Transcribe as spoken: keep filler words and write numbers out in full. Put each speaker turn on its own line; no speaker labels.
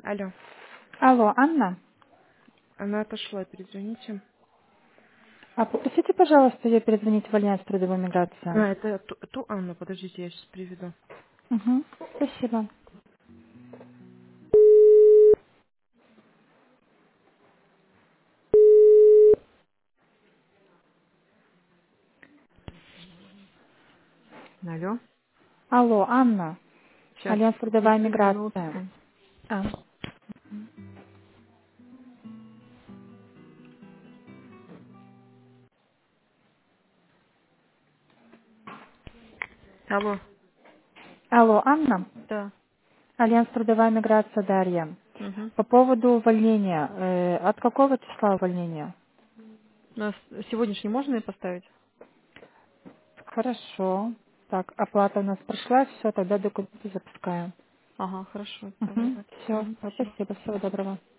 Алло.
Алло, Анна.
Она отошла, перезвоните.
А попросите, пожалуйста, ее перезвонить в Альянс трудовой миграции.
А, это ту, ту Анну, подождите, я сейчас приведу.
Угу. Спасибо.
Алло.
Алло, Анна.
Сейчас,
Альянс трудовая
одну
миграция.
минутку.
А.
Алло.
Алло, Анна.
Да.
Альянс трудовая миграция, Дарья.
Угу.
По поводу увольнения. Э, от какого числа увольнения?
У нас сегодняшний можно и поставить?
Хорошо. Так, оплата у нас прошла, все, тогда документы запускаем.
Ага, хорошо. Так,
Угу.
давайте.
Все,
Мгм, спасибо.
спасибо, всего доброго.